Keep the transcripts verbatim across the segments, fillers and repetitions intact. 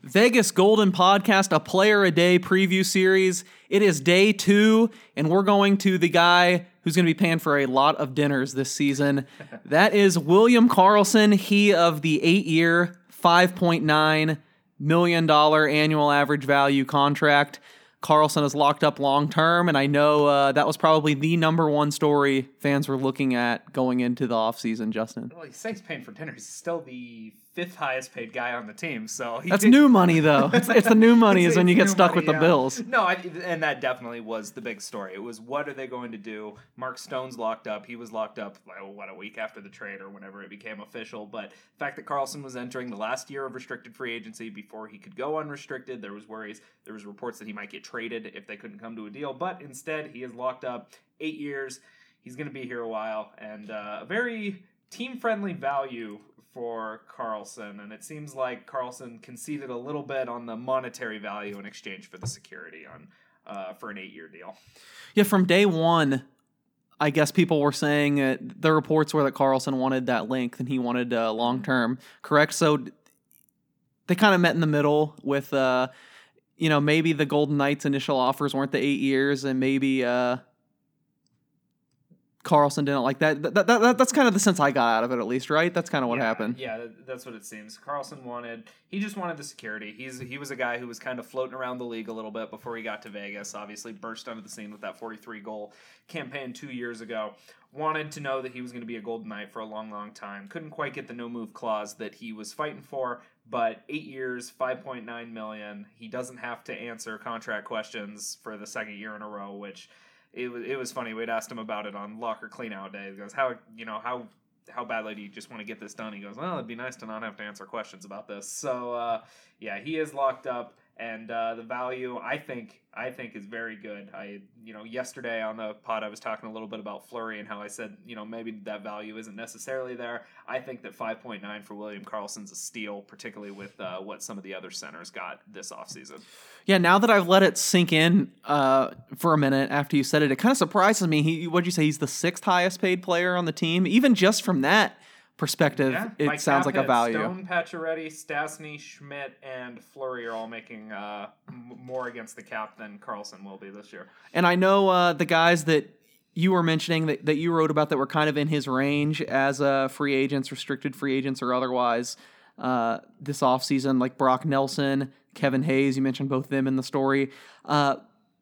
Vegas Golden Podcast, a player a day preview series. It is day two, and we're going to the guy who's going to be paying for a lot of dinners this season. That is William Karlsson, he of the eight-year, five point nine million dollars annual average value contract. Karlsson is locked up long-term, and I know uh, that was probably the number one story fans were looking at going into the offseason, Justin. Well, he says paying for dinner. He's still the fifth highest paid guy on the team. So he That's did... new money, though. It's, it's the new money is when you get stuck money, with the yeah. Bills. No, I, and that definitely was the big story. It was, what are they going to do? Mark Stone's locked up. He was locked up, what, a week after the trade or whenever it became official. But the fact that Karlsson was entering the last year of restricted free agency before he could go unrestricted, there was worries. There was reports that he might get traded if they couldn't come to a deal. But instead, he is locked up eight years. He's going to be here a while. And uh, a very team-friendly value for Karlsson, and it seems like Karlsson conceded a little bit on the monetary value in exchange for the security on uh, for an eight-year deal. Yeah, from day one, I guess people were saying uh, the reports were that Karlsson wanted that length and he wanted uh, long-term, correct? So they kind of met in the middle with, uh, you know, maybe the Golden Knights' initial offers weren't the eight years, and maybe uh, Karlsson didn't like that. That, that, that. That's kind of the sense I got out of it, at least, right? That's kind of what yeah, happened. Yeah, that's what it seems. Karlsson wanted, he just wanted the security. He's He was a guy who was kind of floating around the league a little bit before he got to Vegas, obviously burst onto the scene with that forty-three goal campaign two years ago. Wanted to know that he was going to be a Golden Knight for a long, long time. Couldn't quite get the no-move clause that he was fighting for, but eight years, five point nine million dollars. He doesn't have to answer contract questions for the second year in a row, which... It was it was funny. We'd asked him about it on Locker Cleanout Day. He goes, how you know how how badly do you just want to get this done? He goes, well, it'd be nice to not have to answer questions about this. So uh, yeah, he is locked up, and uh, the value I think I think is very good. I you know yesterday on the pod I was talking a little bit about Fleury and how I said you know maybe that value isn't necessarily there. I think that five point nine for William Karlsson's a steal, particularly with uh, what some of the other centers got this offseason. Yeah, now that I've let it sink in uh, for a minute after you said it, it kind of surprises me. He, what'd you say? He's the sixth highest paid player on the team. Even just from that perspective, yeah, it Mike sounds like a value. Stone, Pacioretty, Stastny, Schmidt, and Fleury are all making uh, m- more against the cap than Karlsson will be this year. And I know uh, the guys that you were mentioning that, that you wrote about that were kind of in his range as uh, free agents, restricted free agents or otherwise uh, this offseason, like Brock Nelson, Kevin Hayes, you mentioned both of them in the story. Uh,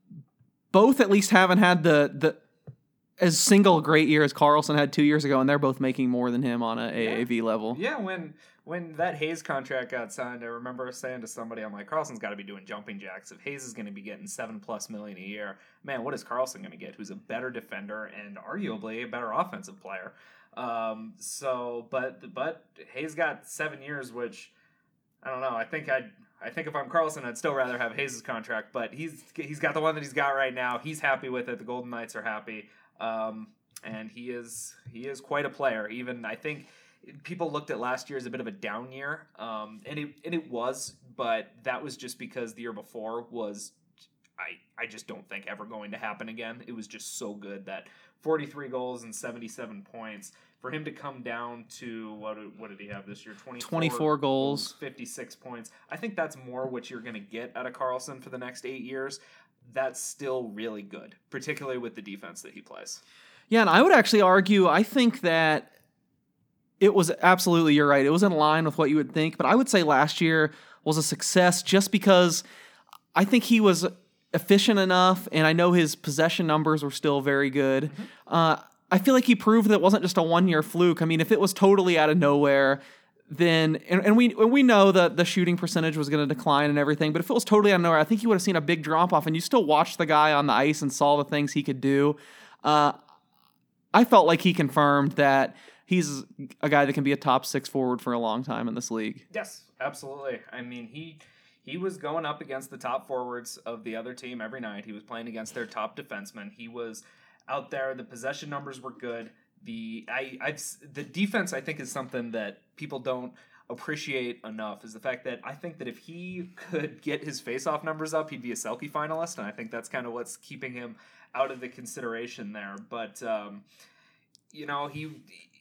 both at least haven't had the the as single great year as Karlsson had two years ago, and they're both making more than him on a A A V yeah. level. Yeah, when when that Hayes contract got signed, I remember saying to somebody, I'm like, Karlsson's got to be doing jumping jacks. If Hayes is going to be getting seven plus million a year, man, what is Karlsson going to get? Who's a better defender and arguably a better offensive player. Um, so, but but Hayes got seven years, which I don't know. I think I'd. I think if I'm Karlsson, I'd still rather have Hayes' contract, but he's he's got the one that he's got right now. He's happy with it. The Golden Knights are happy, um, and he is he is quite a player. Even I think people looked at last year as a bit of a down year, um, and it and it was, but that was just because the year before was I I just don't think ever going to happen again. It was just so good that forty-three goals and seventy-seven points. For him to come down to, what did, what did he have this year? twenty-four, twenty-four goals. fifty-six points. I think that's more what you're going to get out of Karlsson for the next eight years. That's still really good, particularly with the defense that he plays. Yeah, and I would actually argue, I think that it was absolutely, you're right, it was in line with what you would think, but I would say last year was a success just because I think he was efficient enough, and I know his possession numbers were still very good. Mm-hmm. Uh, I feel like he proved that it wasn't just a one-year fluke. I mean, if it was totally out of nowhere, then and, and we we know that the shooting percentage was going to decline and everything, but if it was totally out of nowhere, I think you would have seen a big drop-off, and you still watched the guy on the ice and saw the things he could do. Uh, I felt like he confirmed that he's a guy that can be a top six forward for a long time in this league. Yes, absolutely. I mean, he he was going up against the top forwards of the other team every night. He was playing against their top defensemen. He was out there. The possession numbers were good. The I I've the defense I think is something that people don't appreciate enough, is the fact that I think that if he could get his faceoff numbers up, he'd be a Selke finalist, and I think that's kind of what's keeping him out of the consideration there. But um, you know, he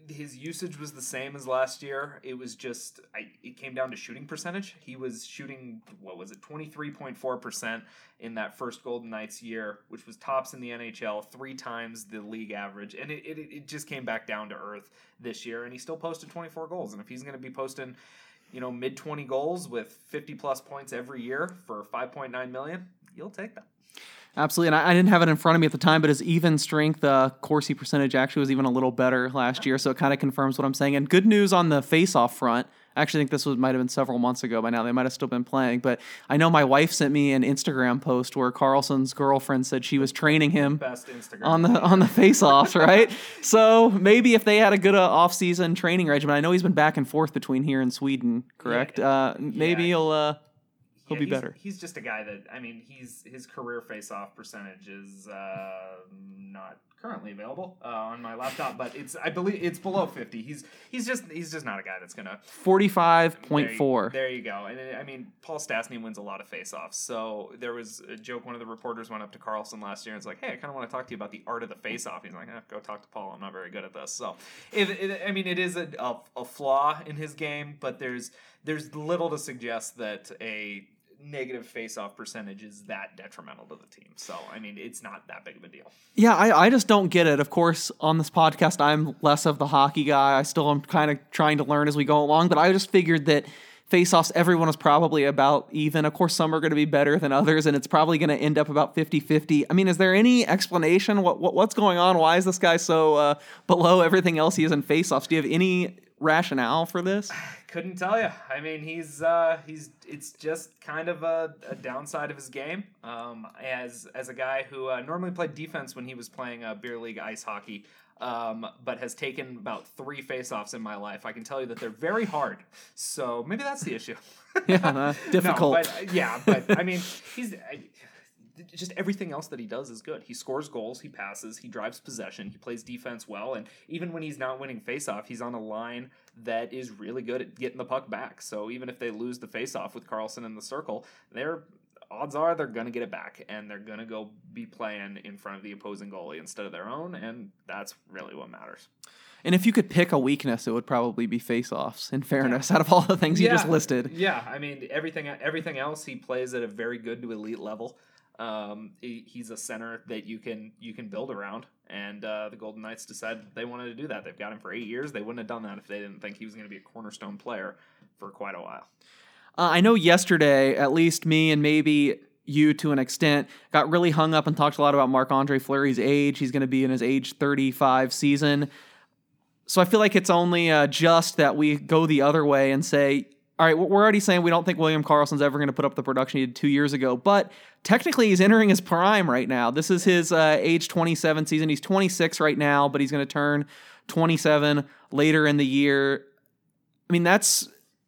his usage was the same as last year. It was just I, it came down to shooting percentage. He was shooting what was it twenty-three point four percent in that first Golden Knights year, which was tops in the N H L, three times the league average, and it it, it just came back down to earth this year. And he still posted twenty-four goals. And if he's going to be posting, you know, mid twenty goals with fifty plus points every year for five point nine million, you'll take that. Absolutely, and I, I didn't have it in front of me at the time, but his even strength uh, Corsi percentage actually was even a little better last year, so it kind of confirms what I'm saying. And good news on the face-off front. I actually think this was might have been several months ago by now. They might have still been playing, but I know my wife sent me an Instagram post where Carlson's girlfriend said she was training him Best Instagram on the on the face-offs, right? So maybe if they had a good uh, off-season training regimen, I know he's been back and forth between here and Sweden, correct? Yeah, uh, maybe yeah. he'll. Uh, He'll Yeah, be he's, better. He's just a guy that I mean, he's his career face-off percentage is uh, not currently available uh, on my laptop, but it's I believe it's below fifty. He's he's just he's just not a guy that's gonna forty-five point four. There, you, there you go. And I mean, Paul Stastny wins a lot of face-offs. So there was a joke. One of the reporters went up to Karlsson last year and was like, "Hey, I kind of want to talk to you about the art of the face-off." He's like, eh, "Go talk to Paul. I'm not very good at this." So, it, it, I mean, it is a, a a flaw in his game, but there's there's little to suggest that a negative face-off percentage is that detrimental to the team. So, I mean, it's not that big of a deal. Yeah, I, I just don't get it. Of course, on this podcast, I'm less of the hockey guy. I still am kind of trying to learn as we go along, but I just figured that face-offs, everyone is probably about even. Of course, some are going to be better than others, and it's probably going to end up about fifty-fifty. I mean, is there any explanation? What, what What's going on? Why is this guy so uh, below everything else he is in face-offs? Do you have any rationale for this? Couldn't tell you. I mean, he's uh, he's it's just kind of a, a downside of his game. Um, as as a guy who uh, normally played defense when he was playing uh, beer league ice hockey, um, but has taken about three face-offs in my life. I can tell you that they're very hard. So maybe that's the issue. Yeah, uh, difficult. No, but, yeah, but I mean, he's. I, just everything else that he does is good. He scores goals, he passes, he drives possession, he plays defense well, and even when he's not winning faceoff, he's on a line that is really good at getting the puck back. So even if they lose the faceoff with Karlsson in the circle, their odds are they're going to get it back, and they're going to go be playing in front of the opposing goalie instead of their own, and that's really what matters. And if you could pick a weakness, it would probably be face-offs, in fairness, yeah. out of all the things yeah. you just listed. Yeah, I mean, everything everything else, he plays at a very good to elite level. Um, he, he's a center that you can you can build around, and uh, the Golden Knights decided they wanted to do that. They've got him for eight years. They wouldn't have done that if they didn't think he was going to be a cornerstone player for quite a while. Uh, I know yesterday, at least me and maybe you to an extent, got really hung up and talked a lot about Marc-Andre Fleury's age. He's going to be in his age thirty-five season. So I feel like it's only uh, just that we go the other way and say, all right, we're already saying we don't think William Karlsson's ever going to put up the production he did two years ago, but technically he's entering his prime right now. This is his uh, age twenty-seven season. He's twenty-six right now, but he's going to turn twenty-seven later in the year. I mean, that's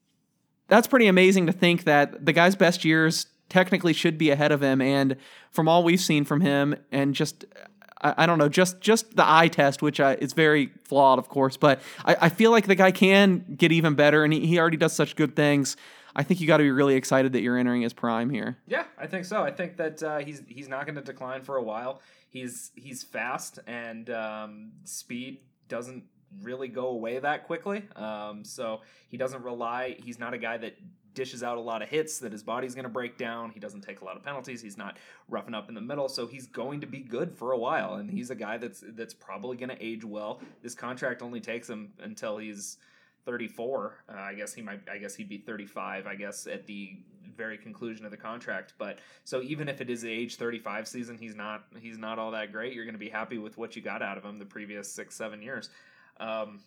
that's pretty amazing to think that the guy's best years technically should be ahead of him, and from all we've seen from him, and just... I, I don't know, just just the eye test, which uh, is very flawed, of course, but I, I feel like the guy can get even better, and he, he already does such good things. I think you got to be really excited that you're entering his prime here. Yeah, I think so. I think that uh, he's he's not going to decline for a while. He's he's fast, and um, speed doesn't really go away that quickly. Um, so he doesn't rely. He's not a guy that dishes out a lot of hits that his body's going to break down. He doesn't take a lot of penalties. He's not roughing up in the middle, so he's going to be good for a while. And he's a guy that's that's probably going to age well. This contract only takes him until he's thirty-four. Uh, I guess he might. I guess he'd be thirty-five. I guess at the very conclusion of the contract. But so even if it is the age thirty-five season, he's not he's not all that great. You're going to be happy with what you got out of him the previous six seven years. Um,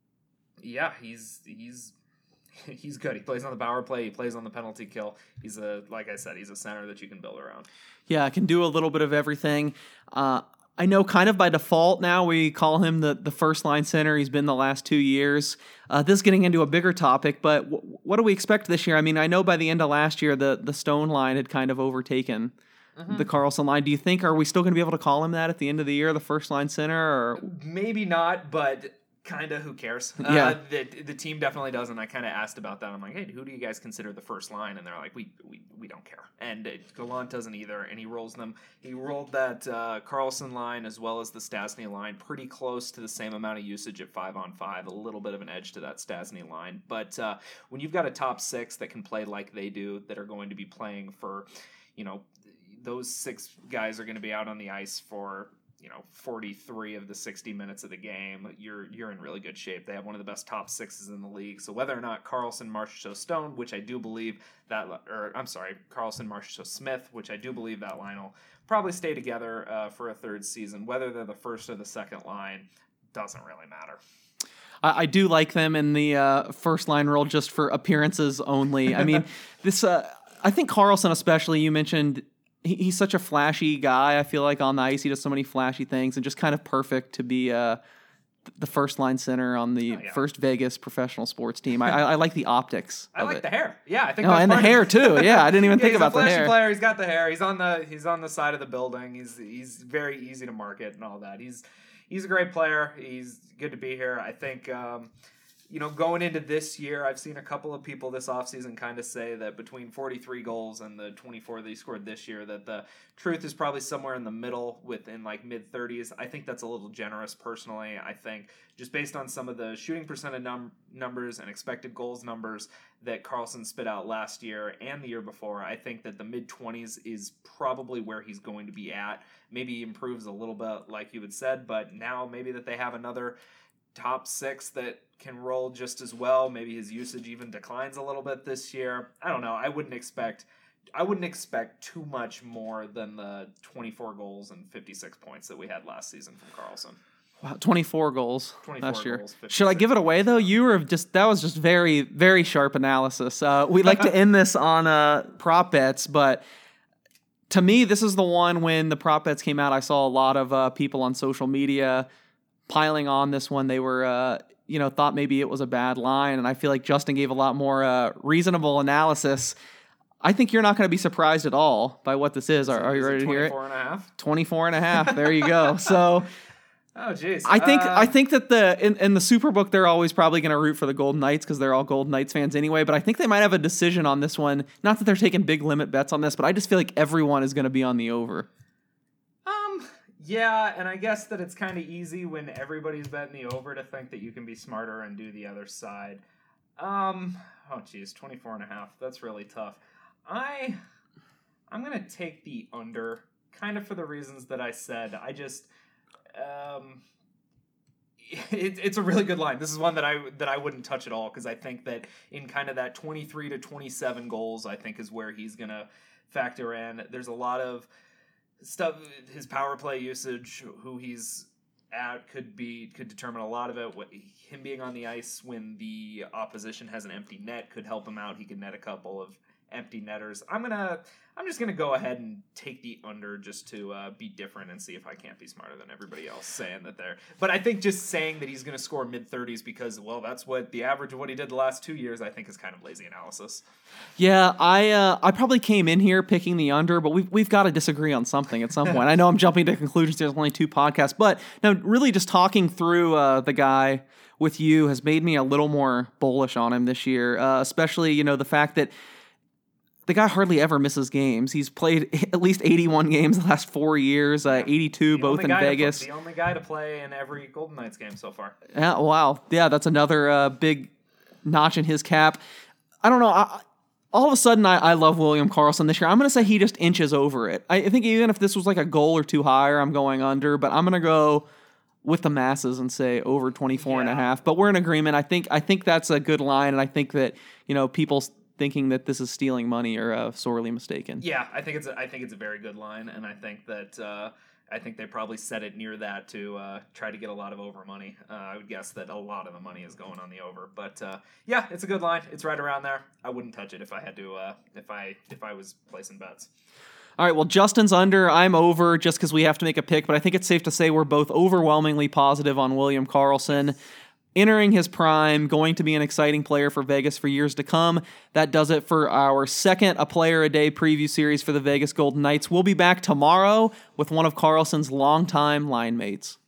yeah, he's he's. He's good. He plays on the power play. He plays on the penalty kill. He's a, like I said, he's a center that you can build around. Yeah, can do a little bit of everything. Uh, I know kind of by default now we call him the, the first line center. He's been the last two years. Uh, this is getting into a bigger topic, but w- what do we expect this year? I mean, I know by the end of last year, the, the Stone line had kind of overtaken mm-hmm. the Karlsson line. Do you think, are we still going to be able to call him that at the end of the year, the first line center? Or maybe not, but kind of, who cares? Yeah. Uh, the, the team definitely doesn't. I kind of asked about that. I'm like, hey, who do you guys consider the first line? And they're like, we we, we don't care. And uh, Gallant doesn't either, and he rolls them. He rolled that uh, Karlsson line as well as the Stastny line pretty close to the same amount of usage at five on five, a little bit of an edge to that Stastny line. But uh, when you've got a top six that can play like they do, that are going to be playing for, you know, those six guys are going to be out on the ice for, you know, forty-three of the sixty minutes of the game, you're you're in really good shape. They have one of the best top sixes in the league. So whether or not Karlsson, Marchessault, Stone, which I do believe that, or I'm sorry, Karlsson, Marchessault, Smith, which I do believe that line will probably stay together uh, for a third season. Whether they're the first or the second line doesn't really matter. I, I do like them in the uh, first line role just for appearances only. I mean, this. Uh, I think Karlsson, especially, you mentioned. He's such a flashy guy. I feel like on the ice he does so many flashy things, and just kind of perfect to be uh, the first line center on the oh, yeah. first Vegas professional sports team. I, I, I like the optics. I of like it. the hair. Yeah, I think. Oh, that's and the part hair of too. Yeah, I didn't even yeah, think he's about a flashy the hair. player. He's got the hair. He's on the he's on the side of the building. He's he's very easy to market and all that. He's he's a great player. He's good to be here. I think. Um, You know, going into this year, I've seen a couple of people this offseason kind of say that between forty-three goals and the twenty-four that he scored this year, that the truth is probably somewhere in the middle, within like mid-thirties. I think that's a little generous personally. I think just based on some of the shooting percentage num- numbers and expected goals numbers that Karlsson spit out last year and the year before, I think that the mid-twenties is probably where he's going to be at. Maybe he improves a little bit, like you had said, but now maybe that they have another top six that can roll just as well. Maybe his usage even declines a little bit this year. I don't know. I wouldn't expect I wouldn't expect too much more than the twenty-four goals and fifty-six points that we had last season from Karlsson. Wow, twenty-four goals twenty-four last year. Goals, Should I give it away though? You were just that was just very very sharp analysis. Uh, we like to end this on uh, prop bets, but to me, this is the one when the prop bets came out. I saw a lot of uh, people on social media piling on this one. They were, uh, you know, thought maybe it was a bad line, and I feel like Justin gave a lot more uh, reasonable analysis. I think you're not going to be surprised at all by what this is. Are, So are you is ready it to hear it? twenty-four and a half? twenty-four and a half. There you go. So Oh, jeez. I think uh, I think that the in, in the Superbook they're always probably going to root for the Golden Knights because they're all Golden Knights fans anyway. But I think they might have a decision on this one. Not that they're taking big limit bets on this, but I just feel like everyone is going to be on the over. Um, yeah, and I guess that it's kind of easy when everybody's betting the over to think that you can be smarter and do the other side. Um, oh geez, twenty-four and a half. That's really tough. I, I'm going to take the under, kind of for the reasons that I said. I just, um, it, it's a really good line. This is one that I that I wouldn't touch at all because I think that in kind of that twenty-three to twenty-seven goals, I think is where he's going to factor in. There's a lot of stuff, his power play usage, who he's at could be could determine a lot of it. What, him being on the ice when the opposition has an empty net could help him out. He could net a couple of empty netters. I'm gonna I'm just gonna go ahead and take the under just to uh, be different and see if I can't be smarter than everybody else saying that they're. But I think just saying that he's gonna score mid thirties because well that's what the average of what he did the last two years I think is kind of lazy analysis. Yeah, I uh, I probably came in here picking the under, but we've we've got to disagree on something at some point. I know I'm jumping to conclusions. There's only two podcasts, but no, really just talking through uh, the guy with you has made me a little more bullish on him this year, uh, especially you know the fact that the guy hardly ever misses games. He's played at least eighty-one games the last four years, uh, eighty-two The both only in guy to Vegas. play- the only guy to play in every Golden Knights game so far. Yeah, wow. Yeah, that's another uh, big notch in his cap. I don't know. I, all of a sudden, I, I love William Karlsson this year. I'm going to say he just inches over it. I think even if this was like a goal or two higher, I'm going under, but I'm going to go with the masses and say over twenty-four and a Yeah. half. But we're in agreement. I think I think that's a good line, and I think that, you know, people thinking that this is stealing money are uh, sorely mistaken. Yeah, I think it's a, I think it's a very good line, and I think that uh, I think they probably set it near that to uh, try to get a lot of over money. Uh, I would guess that a lot of the money is going on the over, but uh, yeah, it's a good line. It's right around there. I wouldn't touch it if I had to. Uh, if I if I was placing bets. All right, well, Justin's under. I'm over just because we have to make a pick, but I think it's safe to say we're both overwhelmingly positive on William Karlsson. Entering his prime, going to be an exciting player for Vegas for years to come. That does it for our second A Player a Day preview series for the Vegas Golden Knights. We'll be back tomorrow with one of Karlsson's longtime line mates.